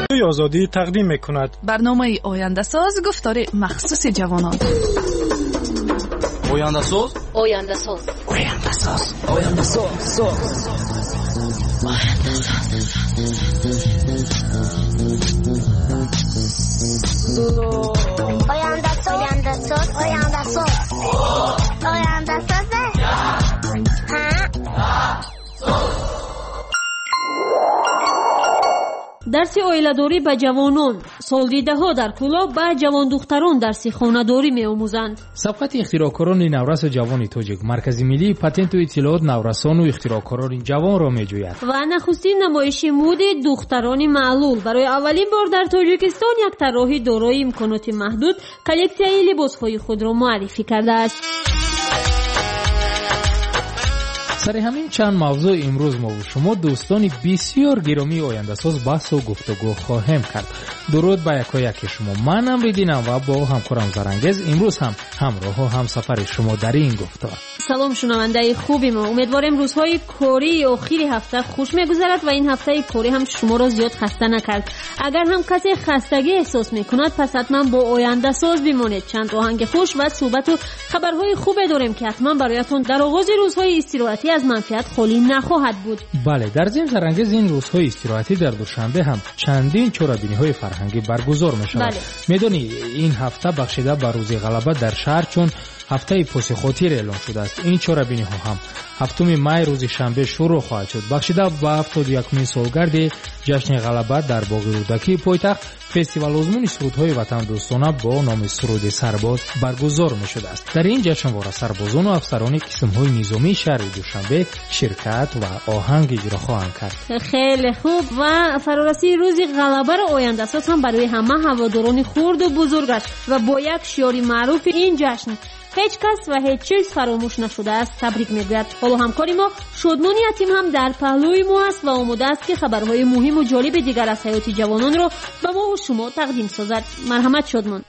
آزادی تقدیم می‌کند. برنامه آینده ساز گفتار مخصوص جوانان. آینده ساز درسی اویلادوری به جوانان، سالگیده‌ها در کلاه به جوان دختران درسی خانه‌داری می‌آموزند. سبقت اختراعکاران نورس جوان تاجیک مرکز ملی پاتنت و اطلاعات نورسان و اختراعکاران جوان را می‌جوید. و نخستین نمایش مد دختران معلول برای اولین بار در تاجیکستان یک طراحی دارای امکانات محدود کلکسیای لباس‌های خود را معرفی کرده است. سر همین چند موضوع امروز ما و شما دوستان بسیار گرامی آینده ساز بحث و گفتگو خواهیم کرد. درود به یکایک شما. من امریدینم و با همکارم زرانگیز امروز هم همراه و همسفر شما در این گفتار. سلام شنونده خوبی ما، امیدواریم روزهای کاری آخری هفته خوش میگذرد و این هفته کاری هم شما را زیاد خسته نکرد. اگر هم کسی خستگی احساس میکند پس حتما با آینده ساز بمانید. چند آهنگ خوش و صحبت و خبرهای خوب داریم که حتما برایتون در آغاز روزهای استراحتی از منفعت خالی نخواهد بود. بله، در ضمن زرانگیز این روزهای استراحتی در دوشنبه هم چندین چهاره‌بینی‌های فرهنگی برگزار می‌شود. بله. میدونی این هفته بخشیده بر روز غلبه در شهر چون هفته پوست خاطر اعلام شده است. این چهاره‌بینی‌ها هم 7 می روز شنبه شروع خواهد شد. بخشیده به 71مین سالگرد جشن غلبه در باغ رودکی پایتخت فستیوال آزمون سرودهای وطن دوستانه با نام سرود سرباز برگزار می‌شده است. در این جشنواره سربازان و افسران قسم‌های نظامی شهر دوشنبه شرکت و آهنگ اجرا خواهند کرد. خیلی خوب. و فرارسی روز غلبه را آینده ساز هم برای همه هواداران خرد و بزرگ است و با یک شعار معروف این جشن هیچ کس و هیچ چیز فراموش نشده است تبریک میگوید. حالا همکاری ما شادمان یتیم هم در پهلوی ما است و آماده است که خبرهای مهم و جالب دیگر از حیات جوانان را به ما و شما تقدیم سازد. مرحمت شادمان.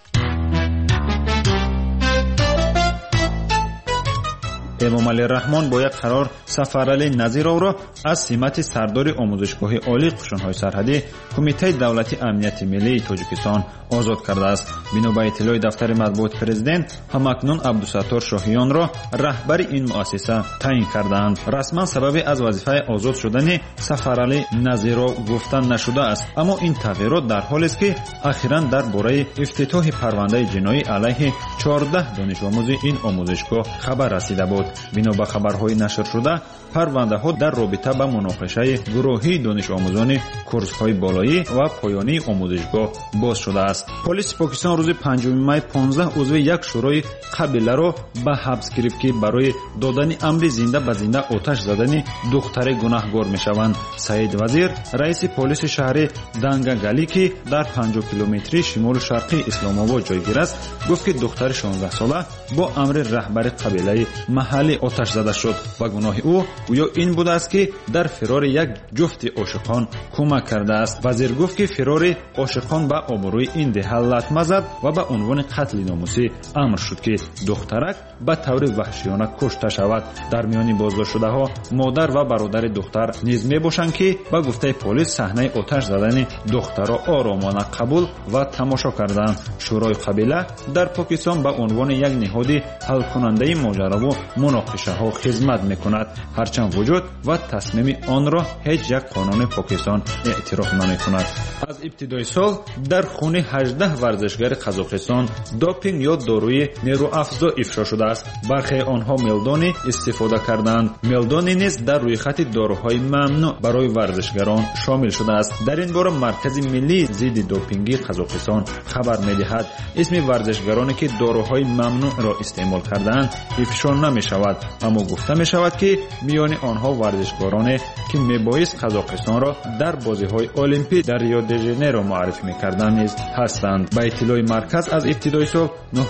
امام علی رحمان با یک قرار سفرعلی نظیرov را از سمت سردار آموزشگاه عالی قشون‌های سرحدی کمیته دولتی امنیت ملی تاجیکستان آزاد کرده است. بنا به اطلاع دفتر مطبوعات پرزیدنت همکنون عبدالستار شاهیان را رهبر این مؤسسه تعیین کردند. رسما سبب از وظیفه آزاد شدن سفرعلی نظیرov گفتن نشده است، اما این تغییرات در حالی است که اخیراً درباره افتتاح پرونده جنایی علیه 14 دانش آموز این آموزشگاه خبر رسیده بود. بنا به خبرهای نشر شده پرونده ها در رابطه با مناقشه گروهی دانش آموزان کورس‌های بالایی و پایانی آموزشگاه باز شده است. پلیس پاکستان روز 5 می 15 عضو یک شورای قبیله را به حبس گرفت که برای دادن امر زنده به زنده آتش زدن دختر گناهگار میشوند. سعید وزیر رئیس پلیس شهر دنگاگلی که در 50 کیلومتری شمال شرقی اسلام آباد جایگیر است گفت که دختر 16 ساله با امر رهبر قبیله محلی آتش زده شد و گناه او گویا این بوده است که در فرار یک جفت عاشقان کمک کرده است. وزیر گفت که فرار عاشقان به آبروی این ده لطمه زد و به عنوان قتل ناموسی امر شد که دخترک به طور وحشیانه کشته شود. در میان بازداشت شده ها مادر و برادر دختر نیز می باشند که به گفته پلیس صحنه آتش زدن دختر را آرامانه قبول و تماشا کردند. شورای قبیله در پاکستان به عنوان یک نهاد حل کننده ماجرا و مناقشه ها خدمت میکند، هرچند وجود و تصمیم آن را هیچ یک قانون پاکستان اعتراف نمیکند. از ابتدای سال در خون 18 ورزشگر قزاقستان دوپینگ یا داروی نیروافزا افشا شده است. برخی آنها ملدونی استفاده کردند. ملدونی نیز در روی خط داروهای ممنوع برای ورزشگران شامل شده است. در این باره مرکز ملی ضد دوپینگی قزاقستان خبر می‌دهد اسم ورزشگرانی که داروهای ممنوع را استعمال کردند افشا نمی‌شود، اما گفته می‌شود که میان آنها ورزشکارانی که میبایست قزاقستان را در بازی‌های المپیک در ریو دی ژانیرو معرفی می‌کردند نیز هستند. با اطلاع مرکز از ابتدای سال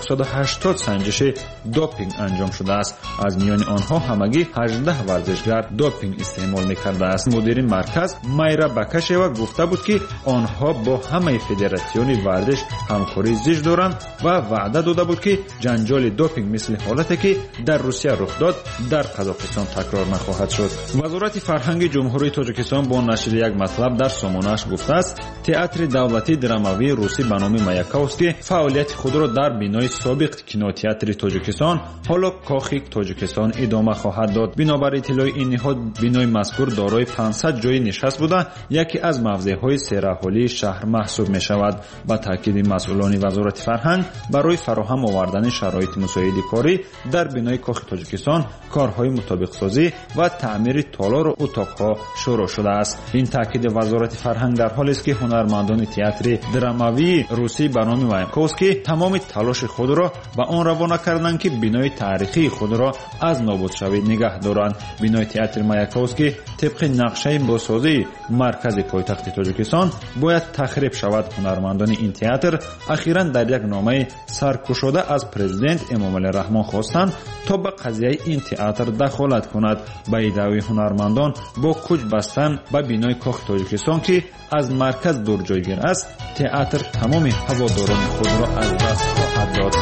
980 سنجش دوپینگ انجام شده است. از میان آنها همگی 18 ورزشگر دوپینگ استعمال می‌کرده است. مدیر مرکز مایرا بکشوا گفته بود که آنها با همه فدراسیون ورزش همکاری زیست دارند و وعده داده بود که جنجال دوپینگ مثل حالتی که در روسیه рух дод дар қазоқистон такрор нахоҳад шуд. вазорати фарҳанги ҷумҳурии тоҷикистон бо нашри як матлаб дар сомонааш гуфтааст, театри давлатии драмавии русӣ ба номи Маяковский фаъолияти худро дар бинои собиқ кинотеатри тоҷикистон ҳоло кохи тоҷикистон идома хоҳад дод. бинобар иттилои ин ниҳод, бинои мазкур дорои 500 ҷойи нишаст буда, яке аз мавзеъҳои сераҳолии шаҳр маҳсуб мешавад. ба таъкиди масъулони вазорати фарҳанг, барои фароҳам овардани шароити мусоиди корӣ дар бинои кохи тоҷикистон корҳои мутобиқсозӣ ва таъмири толору утоқҳо шурӯъ шудааст. ин таъкиди вазорати фарҳанг дар ҳолест ки ҳунармандони театри драмавии русӣ ба номи Маяковский тамоми талоши худро ба он равона карданд ки бинои таърихии худро аз нобудшавӣ нигаҳ доранд. бинои театри Маяковский тибқи нақшаи босозии маркази пойтахти тоҷикистон бояд тахриб шавад. ҳунармандони ин театр ахиран дар як номаи саркушода аз президент Эмомалӣ Раҳмон хостанд то ба қазияи ин театр дахолат кунад. ба иддаъои ҳунармандон бо куч бастан ба бинои кохи тоҷикистон ки аз марказ дур ҷойгир аст, театр тамоми ҳаводорони худро аз даст хоҳад дод.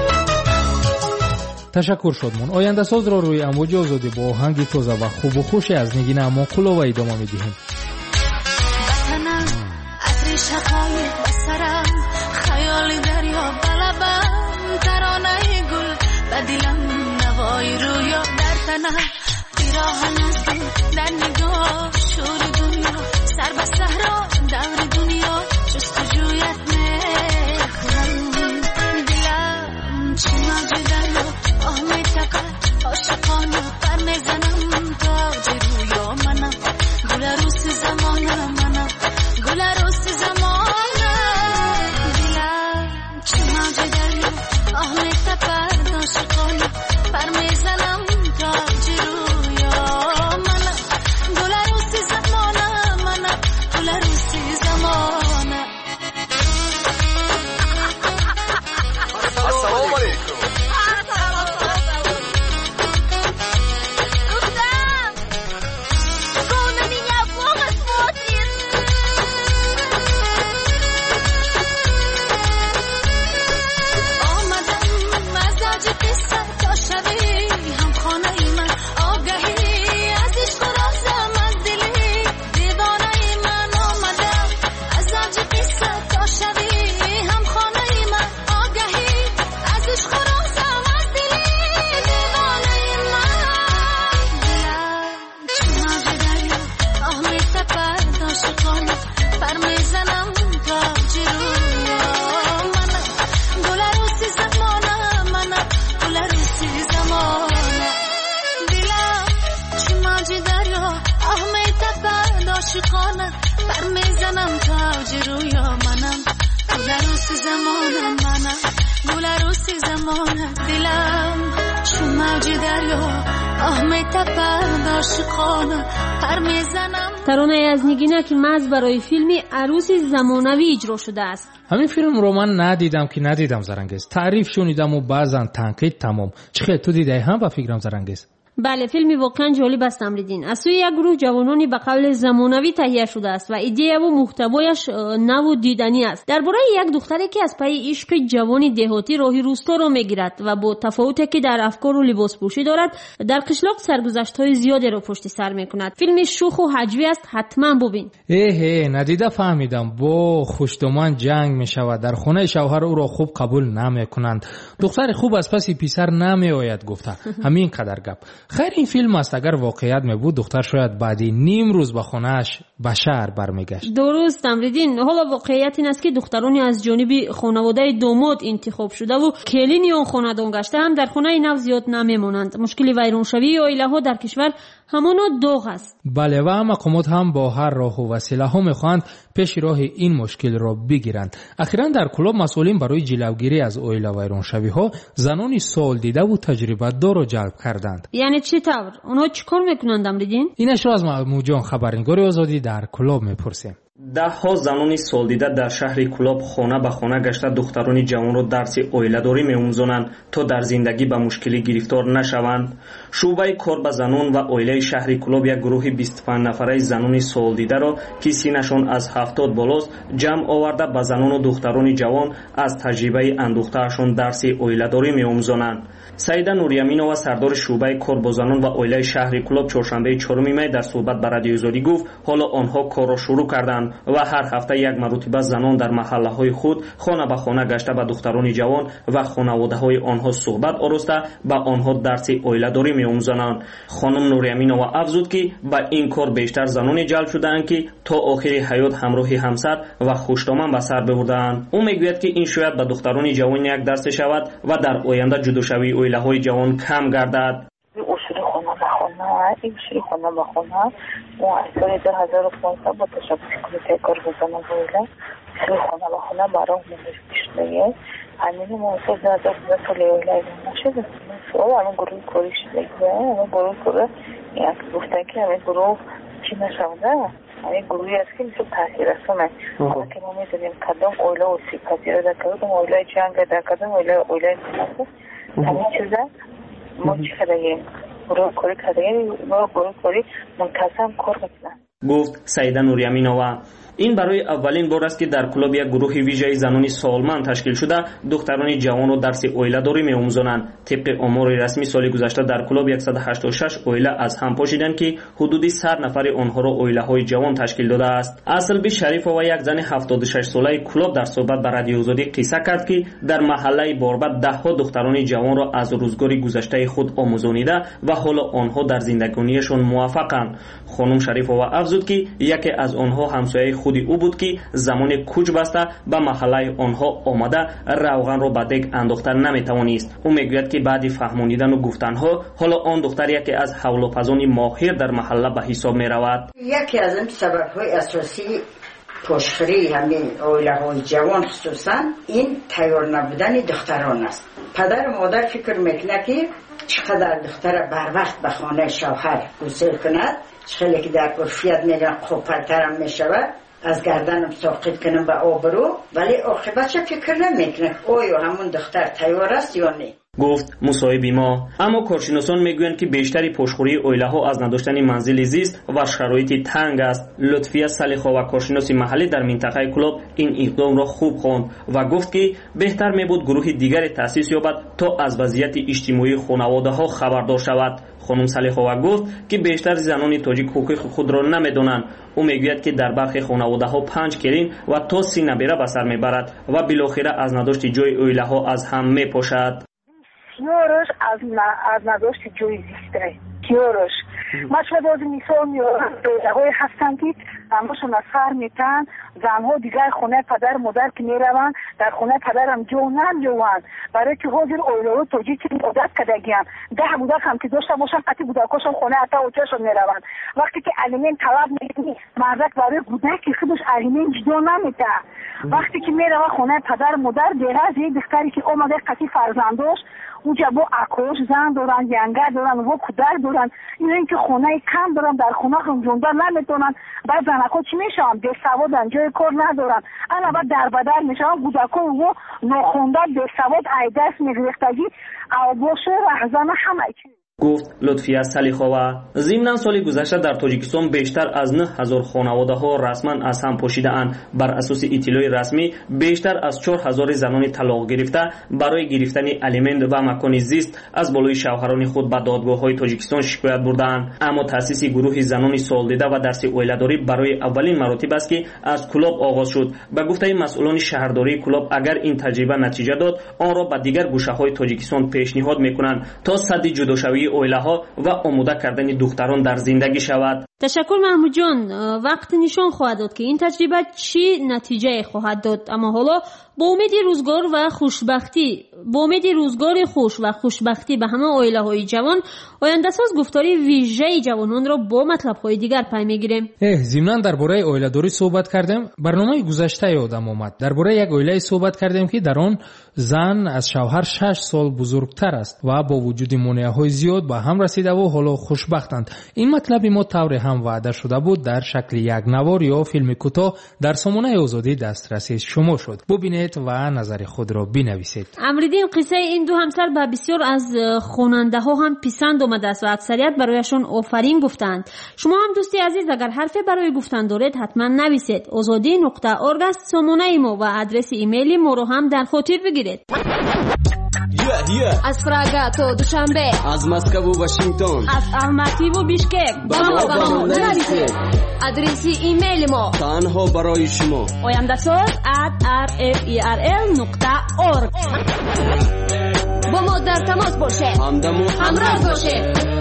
ташаккур Шодмон. Ояндасозро рӯи амвоҷи озодӣ бо оҳанги тоза ва хубу хуше аз Нигина Амонқулова идома медиҳем. ترانه از نگینه که مز برای فیلمی عروسی زمانوی اجرا شده است. همین فیلم رو من ندیدم زرنگیز. تعریف شنیدم و بعضن تنقید تمام. چخه تو دیدی هم با فکرم زرنگیز؟ بله، فیلمی واقعا جالب است امریدین. از سوی یک گروه جوانانی به قول زمانوی تهیه شده است و ایده و محتوایش نو و دیدنی است. درباره یک دختری که از پی عشق جوانی دهاتی راه روستا را میگیرد و با تفاوتی که در افکار و لباس پوشی دارد، در قشلاق سرگذشت‌های زیادی را پشت سر میکند. فیلم شوخ و هجوی است، حتما ببین. ندیده فهمیدم. با خوشدمان جنگ میشود. در خانه شوهر او را خوب قبول نمیکنند. دختر خوب از پس پسر نمیآید گفته. همین قدر گپ. خیر این فیلم است اگر واقعیت می بود دختر شاید بعدی نیم روز به خانه‌اش به شهر برمیگشت. درست امریدین. حالا واقعیت این است که دخترانی از جانب خانواده داماد انتخاب شده و کلینی اون خانواده گشته هم در خانه نو زیاد نمیمونند. مشکل ویرانشوی عائله ها در کشور همانا داغ است. بله، و مقامات هم با هر راه و وسیله ها میخواهند پیش راه این مشکل را بگیرند. اخیراً در کلاب مسئولین برای جلوگیری از عائله ویرانشوی ها زنانی سال دیده و تجربه دار را جلب کردند. یعنی چطور؟ اونها چیکار میکنند امریدین؟ اینش را از موجان خبرنگار آزادی در کلاب میپرسیم. даҳҳо занони солдида дар шаҳри Кӯлоб хона ба хона гашта духтарони ҷавонро дарси оиладорӣ меомӯзонанд, то дар зиндагӣ ба мушкилӣ гирифтор нашаванд. шуъбаи кор ба занон ва оилаи шаҳри Кӯлоб як гурӯҳи 25 нафараи занони солдидаро ки синашон аз 70 болост ҷамъ оварда ба занону духтарони ҷавон аз таҷрибаи андӯхтаашон дарси оиладорӣ меомӯзонанд. Саида Нурияминова, сардори шуъбаи кор бо занон ва оилаи шаҳри Кӯлоб, чоршанбаи 4 май дар суҳбат ба радиоизорӣ гуфт, ҳоло онҳо корро шурӯъ карданд ва ҳар ҳафта як маротиба занон дар маҳаллаҳои худ хона ба хона гашта ба духтарони ҷавон ва хонаводаҳои онҳо суҳбат ороста ба онҳо дарси оиладорӣ меомӯзонанд. хонум Нурияминова афзуд ки ба ин кор бештар заноне ҷалб шудаанд ки то охири ҳаёт ҳамроҳи ҳамсар ва хуштоман ба сар бибурдаанд. ӯ мегӯяд ки ин шояд ба духтарони ҷавон як дарсе шавад ва дар оянда ҷудошавии оилаҳои ҷавон кам гардад. این شروع خانه با خانه و از سال 2015 با تشبیه کمیته کارگزاران اویله شروع خانه با خانه برای مدرسه شده. همین موضوع 2015 سال اویله نشده. سوال همین گروه کاری شده. همین گروه کاری یک گفتن که همین گروه چی نشده. همین گروهی است که میشه تاثیر رسونه. حالا که ما میدونیم کدام اویله و سی پذیره در کدام اویله جنگ در کدام اویله کننده. همین چیزا ما چی کردیم؟ گروه کاری منتظم کار میکنن. گفت سعیده نوریامینова. این برای اولین بار است که در کلوب یک گروه ویژه زنانی سالمند تشکیل شده دختران جوان و درس اویله‌داری می‌آموزانند. طبق آمار رسمی سال گذشته در کلوب 186 اویله از هم پاشیدند که حدود 100 نفر آنها را اویله‌های جوان تشکیل داده است. اصلبی شریفова یک زن 76 ساله کلوب در صحبت با رادیو آزادی قصه کرد که در محله باربد ده‌ها دختران جوان را از روزگار گذشته خود آموزانیده و حالا آنها در زندگانیشان موفقند. خانم شریفова افزود که یکی از آنها همسایه خودی او بود که زمان کوچ بسته به محله آنها آمده روغن را به دگ انداختن نمیتوانست. او میگوید که بعد فهمانیدن و گفتنها حالا آن دختر یکی از حول‌وپزان ماهر در محله به حساب می رود. یکی از این سبب‌های اساسی پشخری همین اویله‌های جوان خصوصا این تیار نبودن دختران است. پدر و مادر فکر میکنه که چقدر دختر بر وقت به خانه شوهر گسیل کند، چقدر که در عرفیت میگن خوب‌ترم میشود، از گردنم ساقط کنم به آبرو، ولی عاقبتش فکر نمیکنه آیا همون دختر تیار است یا نه. گفت مصاحبی ما. اما کارشناسان میگویند که بیشتری پشخوری اویله‌ها از نداشتن منزل زیست و شرایط تنگ است. لطفیه صالح‌ها و کارشناس محلی در منطقه کلوب این اقدام را خوب خواند و گفت که بهتر میبود گروه دیگری تأسیس یابد تا از وضعیت اجتماعی خانواده‌ها خبردار شود. خانم صالح‌ها گفت که بیشتر زنان تاجیک حقوق خود را نمیدانند. او میگوید که در برخی خانواده‌ها 5 کرین و تا 30 نبیره به سر میبرد و بالاخره از نداشت جای اویله‌ها از هم میپاشد. یارش از نداشت جای زیسته یارش مثلا باز مثال میارم دوزه‌های هستن که همشون از سر میتن زنها دیگر خونه پدر مادر که میروند در خونه پدرم جو نمیوند برای که حاضر اویله‌ها توجیه عادت کردگیم 10 بودک هم که داشته باشن قطعی بودکاشون خونه اتا اوچهشون میروند وقتی که الیمن طلب میکنی مردک برای بودک خودش الیمن جدا نمیده وقتی که میره خونه پدر مادر دیگه از یه دختری که اومده قطعی فرزندش اونجا با اکوش زن دارن ینگر دارن و کودر دارن این که خونه کم دارن در خونه هم جونده نمیتونن بعد زنکو چی میشن به سوادن جای کار ندارن انا بعد در بدر میشن بودکو و ناخونده به سواد ایدس میگرفتگی او باشه رهزن همه چی گفت لطفیه صالح‌ها. ضمن سال گذشته در تاجیکستان بیشتر از 9000 خانواده‌ها رسما از هم پاشیده‌اند. بر اساس اطلاع رسمی بیشتر از 4000 زنان طلاق گرفته برای گرفتن الیمنت و مکان زیست از بالای شوهران خود به دادگاه‌های تاجیکستان شکایت بردند. اما تأسیس گروه زنان سالدیده و درس اویله‌داری برای اولین مراتب است که از کلوب آغاز شد. به گفته مسئولان شهرداری کلوب اگر این تجربه نتیجه داد آن را به دیگر گوشه‌های تاجیکستان پیشنهاد می‌کنند تا سد جداشوی اویله‌ها و آماده کردن دختران در زندگی شود. تشکر محمود جان. وقت نشان خواهد داد که این تجربه چی نتیجه خواهد داد. اما حالا با امید روزگار خوش و خوشبختی به همه اویله‌های جوان آینده ساز گفتاری ویژه جوانان را با مطلب‌های دیگر پی می‌گیریم. ضمن درباره اویله‌داری صحبت کردیم. برنامه گذشته یادم آمد درباره یک اویله صحبت کردیم که در آن زن از شوهر 6 سال بزرگتر است و با وجود مانع‌های زیاد به هم رسیده و حالا خوشبختند. این مطلب ما طور هم وعده شده بود در شکل یک نوار یا فیلم کوتاه در سامانه آزادی دسترسی شما شد. ببینید و نظر خود را بنویسید. امریدین قصه این دو همسر به بسیار از خواننده ها هم پسند آمده است و اکثریت برایشان آفرین گفتند. شما هم دوستی عزیز اگر حرفی برای گفتن دارید حتما نویسید. azadi.org است سامانه ما و آدرس ایمیل ما رو هم در خاطر بگیرید. از پراگا تا دوشنبه، از مسکو و واشنگتن، از الماتی و بیشکک با ما نویسید. آدرس ایمیل ما تنها برای شما oyandasaz@rferl.org. با ما در تماس باشید، همراه باشید.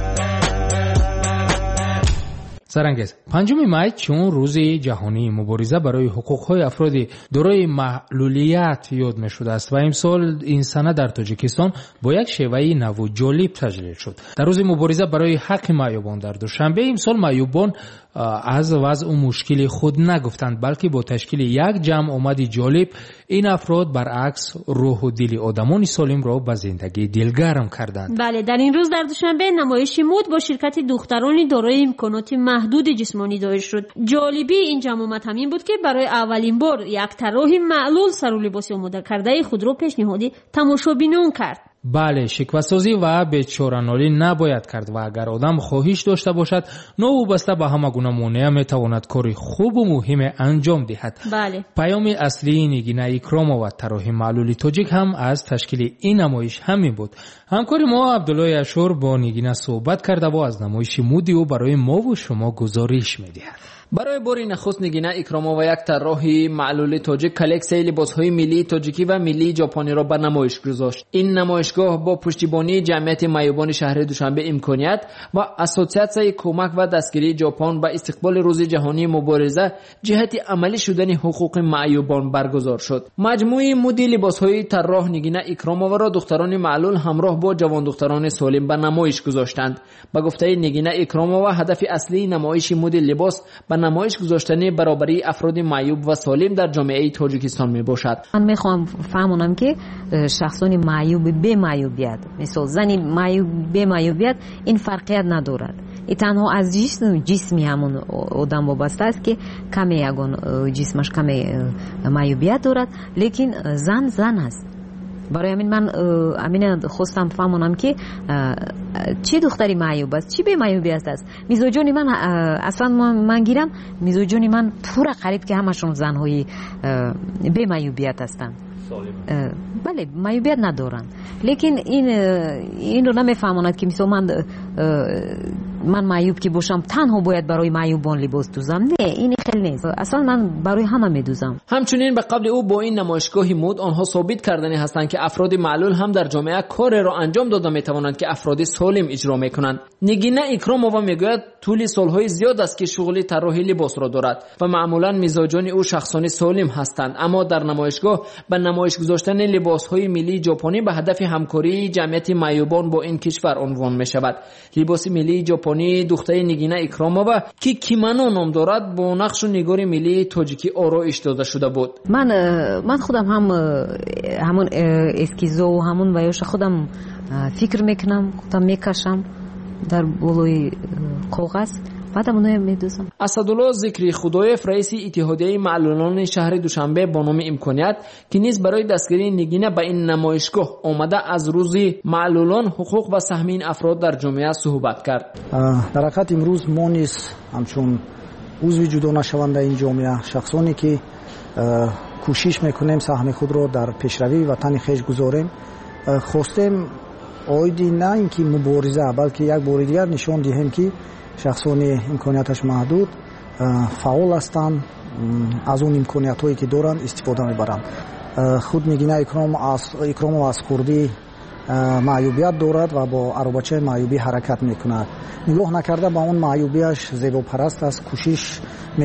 سرانگیز 5 می چون روز جهانی مبارزه برای حقوق‌های افراد دارای معلولیت یاد می‌شده است و امسال این سنه در تاجیکستان با یک شیوه نو و جالب تجلیل شد. در روز مبارزه برای حق معیوبان در دوشنبه امسال معیوبان از وضع و مشکل خود نگفتند، بلکه با تشکیل یک جمع آمدی جالب این افراد برعکس روح و دل آدمان سالم را به زندگی دلگرم کردند. بله، در این روز در دوشنبه نمایشی مد با شرکت دختران دارای امکانات محدود جسمانی دایر شد. جالبی این جمع آمد همین بود که برای اولین بار یک طراح معلول سر و لباس آماده کرده خود را پیشنهاد تماشابینان کرد. بله، شکوه‌سازی و بیچاره‌نالی نباید کرد و اگر آدم خواهش داشته باشد نوابسته به همه گونه مانع میتواند کاری خوب و مهم انجام دهد. بله. پیام اصلی نگینه اکرامова و طراح معلولی تاجیک هم از تشکیل این نمایش همین بود. همکار ما عبدالله اشور با نگینه صحبت کرده و از نمایش مودی و برای ما و شما گزارش می‌دهد. برای بار نخست نگینه اکرامova یک طراح معلول تاجیک کلکسیون لباس‌های ملی تاجیکی و ملی ژاپنی را به نمایش گذاشت. این نمایشگاه با پشتیبانی جمعیت معیوبان شهر دوشنبه امکانیت و اسوسیاسیون کمک و دستگیری ژاپن به استقبال روز جهانی مبارزه جهت عملی شدن حقوق معیوبان برگزار شد. مجموعه مدل لباس‌های طراح نگینه اکرامova را دختران معلول همراه با جوان دختران سالم به نمایش گذاشتند. به گفته نگینه اکرامova هدف اصلی نمایش مدل لباس به نمایش گذاشتن برابری افراد معیوب و سالم در جامعه تاجیکستان می باشد. من میخوام فهمونم که شخصان معیوب به معیوبیت، مثل زنی معیوب به معیوبیت، این فرقیت ندارد. این تنها از جسمی همون آدم وابسته است که کمی یگان جسمش کمی معیوبیت دارد، لیکن زن است. برای همین من خواستم فهمونم که چه دختری معیوب است، چی به معیوبیت است. میزوجانی من اصلا من گیرم میزوجانی من پورا قریب که همشون زنهای به معیوبیت هستند. بله، معیوبیت ندارن، لیکن این رو نمیفهموند که مثلا من معیوب که باشم تنها باید برای معیوبان لباس دوزم. نه، این خیلی نیست. اصلا من برای همه میدوزم. همچنین به قبل او با این نمایشگاه مد آنها ثابت کردنی هستند که افراد معلول هم در جامعه کار را انجام داده میتوانند که افراد سالم اجرا میکنند. نگینه اکرامova میگوید طول سالهای زیاد است که شغل طراحی لباس را دارد و معمولا مزاجان او شخصان سالم هستند، اما در نمایشگاه به نمایش گذاشتن لباس‌های ملی ژاپنی به هدف همکاری جمعیت معیوبان با این کشور عنوان می‌شود. لباس ملی ژاپنی دختر نگینه اکرامova که کیمانو نام دارد با نقش و نگار ملی تاجیکی آرایش داده شده بود. من خودم همون اسکیزو و همون ویاش خودم فکر میکنم، خودم میکشم در بالای کاغذ، بعدم اونو میدوزم. اسدالله ذکری خدایف رئیس اتحادیه معلولان شهر دوشنبه با نام امکانیت که نیز برای دستگیری نگینه به این نمایشگاه آمده از روز معلولان حقوق و سهم این افراد در جامعه صحبت کرد. در حقیقت امروز ما نیز همچون عضو جدا نشونده این جامعه، شخصانی که کوشش میکنیم سهم خود را در پیشروی وطن خویش گذاریم، خواستیم آیدی نه اینکه مبارزه، بلکه یک بار دیگر نشان دهیم که شخصانی امکانیتش محدود فعال هستند، از اون امکانیت هایی که دارند استفاده میبرند. خود نگینه اکرامova از خوردی معیوبیت دارد و با عروبچه معیوبی حرکت میکند. نگاه نکرده با اون معیوبیش زیبا پرست است، کوشش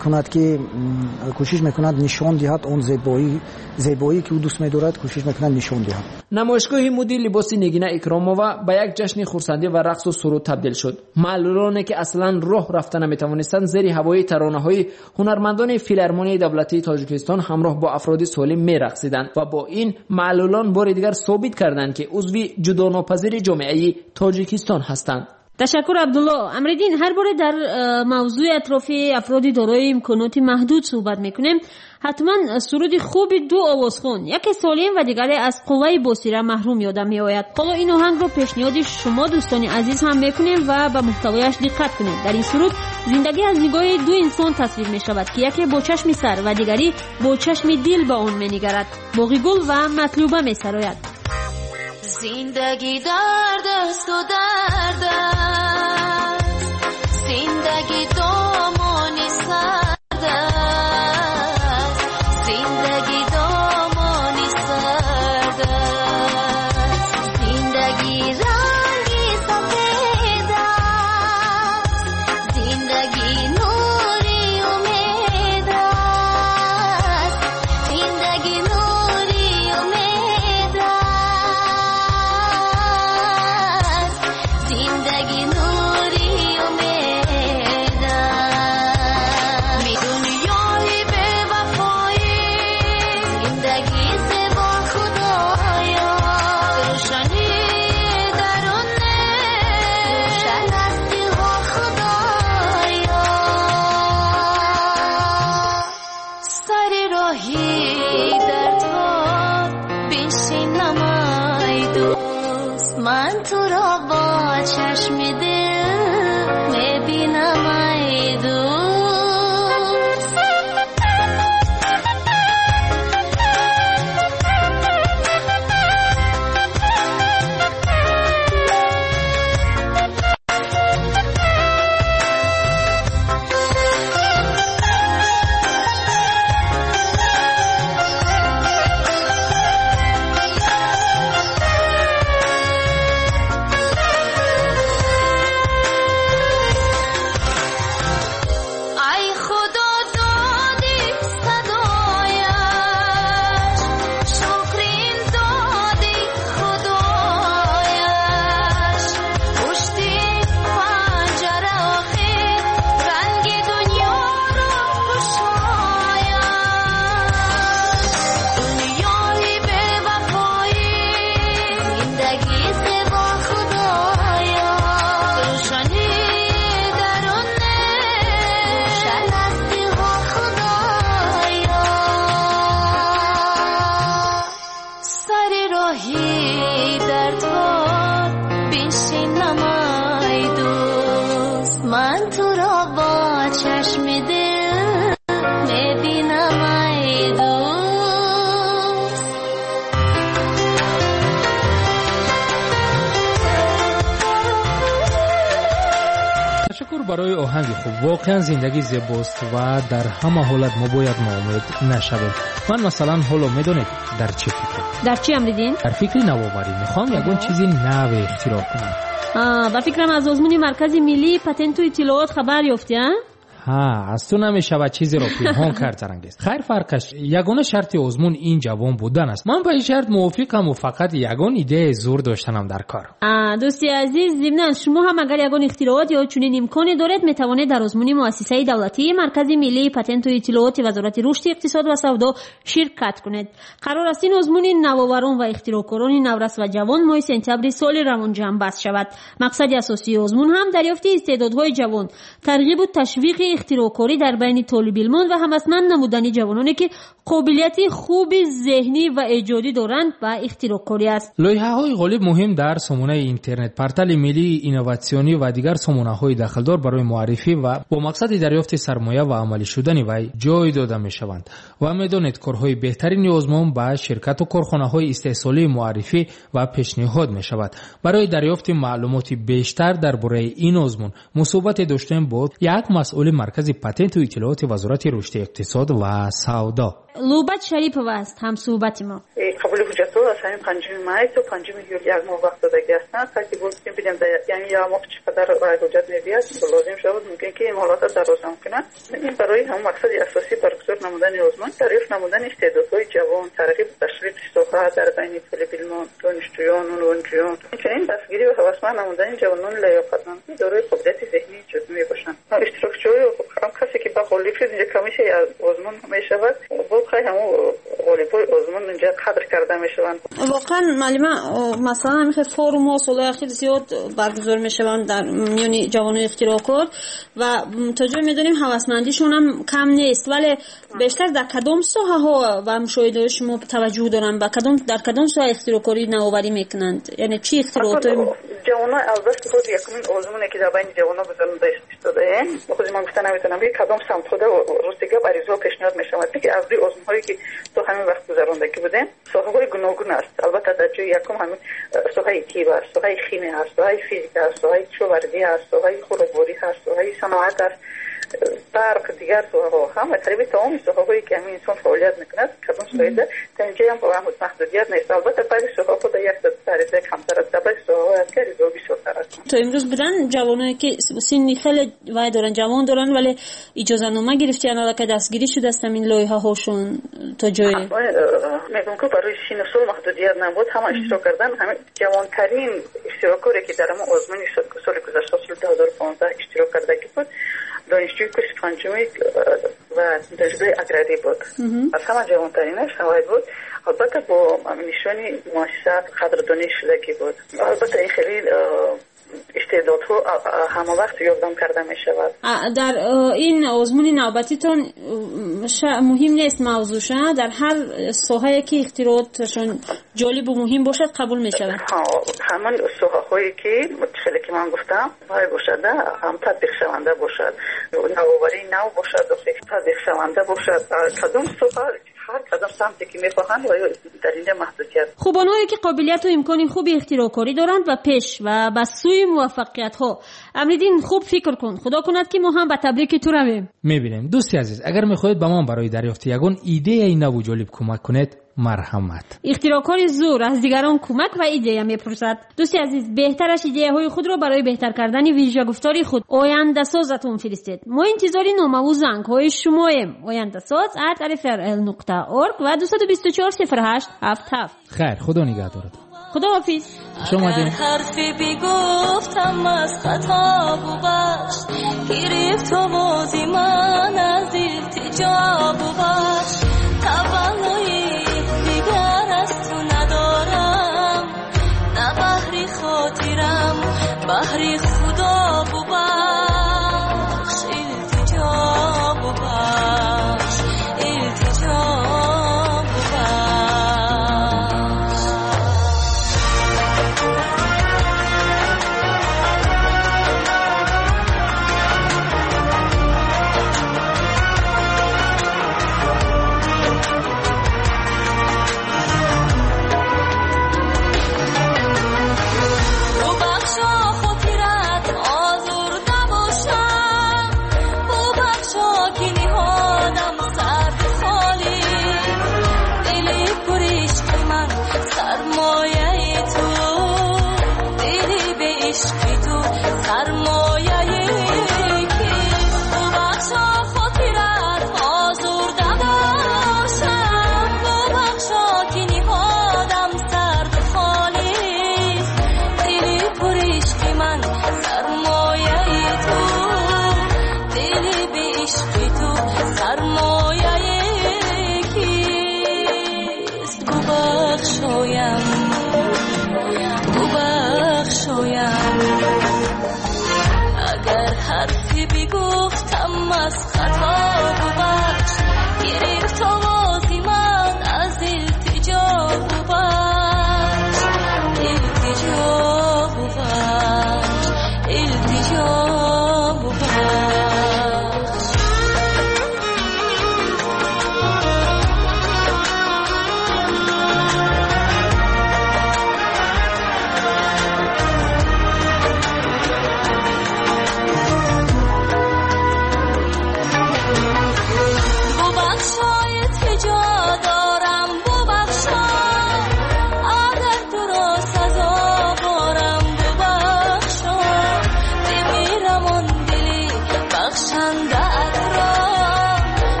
میکند نشان دهد اون زیبایی که او دوست می‌دارد، کوشش میکند نشان دهد. نمایشگاه مدل لباس نگینه اکرامova به یک جشن خرسندی و رقص و سرود تبدیل شد. معلولانی که اصلا راه رفتن نمیتوانستند زیر هوای ترانه‌های هنرمندان فیلارمونی دولتی تاجیکستان همراه با افراد سالم می‌رقصیدند و با این معلولان بار دیگر ثابت کردند که عضو جداناپذیر جامعه تاجیکستان هستند. تشکر عبدالله. امریدین، هر باره در موضوع اطرافی افرادی دارای امکانات محدود صحبت میکنیم، حتما سرود خوب دو آوازخوان، یکی سالم و دیگری از قوه بصیره محروم یادم میآید. حالا این آهنگ رو پیشنهاد شما دوستان عزیز هم میکنیم و به محتویش دقت کنید. در این سرود زندگی از نگاه دو انسان تصویر می شود که یکی با چشم سر و دیگری با چشم دل به آن می‌نگرد. باقی گل و مطلوبه می‌سراید. زندگی درد است و درد است، زندگی دامان سرد است، زندگی دامان سرد است، زندگی رنگی سفید است، زندگی نوری امید است، زندگی نوری امید است، زندگی نوری امید است. می دنیای به وفایی، زندگی زیبا خدایا، روشنی درونه، روشن است دلها خدایا. سر راهی در تو بنشینم ای دوست، من تو را با چشم دل میبینم ای دوست. ای خدا دادی صدایش، شکرین دادی خدایش، پشتی پنجره آخر رنگ دنیا را گشایش. دنیای به وفایی، زندگی زیبا خدایا، روشنی درونه، روشن است دلها خدایا. سر راهی در تو بنشینم ای دوست، من تو را با چشم دل میبینم ای دوست. تشکر برای آهنگ خوب. واقعا زندگی زیباست و در همه حالت ما باید ناامید نشویم. من مثلا حالا میدونید در چه فکرم؟ در چی امریدین؟ در فکر نوآوری. میخوام یگان چیزی نو اختراع کنم. با فکرم از آزمون مرکز ملی پتنت و اطلاعات خبر یافتی ها؟ از تو نمیشود چیزی را پنهان کرد زرنگست. خیر فرقش یگانه شرط آزمون این جوان بودن است. من با این شرط موافقم و فقط یگان ایده زور داشتنم در کار. دوستی عزیز، ضمن شما هم اگر یگان اختراعات یا چنین امکانی دارید میتوانید در آزمون مؤسسه دولتی مرکز ملی پتنت و اطلاعات وزارت رشد اقتصاد و سودا شرکت کنید. قرار است این آزمون نوآوران و اختراعکاران نورس و جوان ماه سپتامبر سال روان جمع بست شود. مقصد اساسی آزمون هم دریافت استعدادهای جوان، ترغیب و تشویق اختراعکاری در بین طالب علمان و هم‌اسمند نمودن جوانانی که قابلیت خوب ذهنی و ایجادی دارند و اختراعکاری است. لایحه‌های غالب مهم در سامانه اینترنت، پورتال ملی اینوواسیونی و دیگر سامانه‌های داخلدار برای معرفی و با مقصد دریافت سرمایه و عملی شدن وی جای داده می‌شوند و می‌دانید کارهای بهترین آزمون با شرکت و کارخانه‌های استحصالی معرفی و پیشنهاد می‌شود. برای دریافت معلومات بیشتر درباره این آزمون مصاحبت داشتیم با یک مسئول مرکز پتنت و اطلاعات وزارت رشد اقتصاد و سودا. لوبت شریپова است هم صحبت ما. قبول حجت از همین 5 مای تا 5 یولی یک ماه وقت دادگی هستند. ترتیب بودیم ببینیم یعنی یا ما چقدر حجت می‌بیاد لازم شود ممکن که این حالات دراز کنند. این برای هم مقصد اساسی برگزار نمودن آزمون دریافت نمودن استعدادهای جوان، ترغیب تشویق سوخت در بین طالب علمان، دانشجویان و نوجوان، همچنین دستگیری و هوسمند نمودن جوانان لیاقتمند دارای قدرت ذهنی جزئی باشند. اشتراکچی‌های هم کسی که با غالب شد اینجا کمیشه آزمون میشود با خب خیلی همون غالبای آزمون اینجا قدر کرده میشوند. واقعا معلومه مثلا همین فورم ها سال اخیر زیاد برگزار میشوند در میان جوانان اختراعکار و تا جایی میدونیم هوسمندیشون هم کم نیست، ولی بیشتر در کدام ساحه ها و مشاهده شما توجه دارن و در کدام ساحه اختراعکاری نوآوری میکنند؟ یعنی چی اختراعات جوانان البته خود یکمین آزمونی که در بین جوانان گذرانده شده خود من گفتن نمیتونم بگم کدام سمت خود روزگار بریزا پیشنهاد میشود که از روی آزمون‌هایی که تو همین وقت گذراندگی بودن ساحه‌های گوناگون است. البته در جای یکم همین ساحه طب است، ساحه شیمی است، ساحه فیزیک است، ساحه کشاورزی است، ساحه خودروباری است، ساحه صنعت است، برق دیگر ساحه‌ها هم تقریبا تمام ساحه‌هایی که همین انسان فعالیت می‌کند کدام ساحه در اینجا هم با محدودیت نیست. البته بعضی ساحه‌ها خود یک درجه کمتر است، بعضی ساحه‌ها از که ریزو بیشتر است. تا امروز بدن جوانایی که سنی خیلی وای دارن جوان دارن ولی اجازه نامه گرفتن الان که دستگیری شده است این لایحه‌هاشون تا جای میگم که برای سن و سال محدودیت نبود، همه اشتراک کردن. همه جوانترین اشتراکاری که در ما آزمون سال گذشته سال 2015 اشتراک کرده بود دانشجوی کورس پنجمی و دانشگاه اگراری بود. از همه جوانترینش هوای بود. البته با نشانی مؤسسه قدردانی شدگی بود. البته این خیلی استعدادها همه وقت یادداشت کرده می شود. در این آزمون نوبتیتون مهم نیست موضوعش، در هر ساحه‌ای که اختراعاتشون جالب و مهم باشد قبول می شود. همون ساحه‌هایی که خیلی که من گفتم وای باشد هم تطبیق شونده باشد، نوآوری نو باشد، تطبیق شونده باشد. کدام ساحه هر کدام سمتی که می‌خواهند و در این محدودیت. خوبانایی که قابلیت و امکان خوبی اختراعکاری دارند و پیش و به سوی موفقیت‌ها. امریدین خوب فکر کن، خدا کند که ما هم به تبریک تو رویم. می‌بینیم دوستی عزیز، اگر می‌خواهید به ما برای دریافت یگان ایده نو و جالب کمک کنید مرحمت. اختراعکاری زور از دیگران کمک و ایده میپرسد. دوستی عزیز، بهترش ایده های خود را برای بهتر کردن ویژه گفتاری خود آینده سازتون فرستید. ما انتظاری نامه و زنگ های شماییم آینده ساز @rfrl.org و 224 08 77. خیر، خدا نگهدارت. خدا حافظ. شما دین حرفی بیگفتم از خطا و بخش گرفت و بازی من از التجا و بخش تولای دیگر از تو ندارم نه بحری خاطرم بحری خدا و بخش التجا و بخش التجا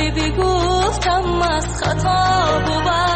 غریبی گفتم از خطا بود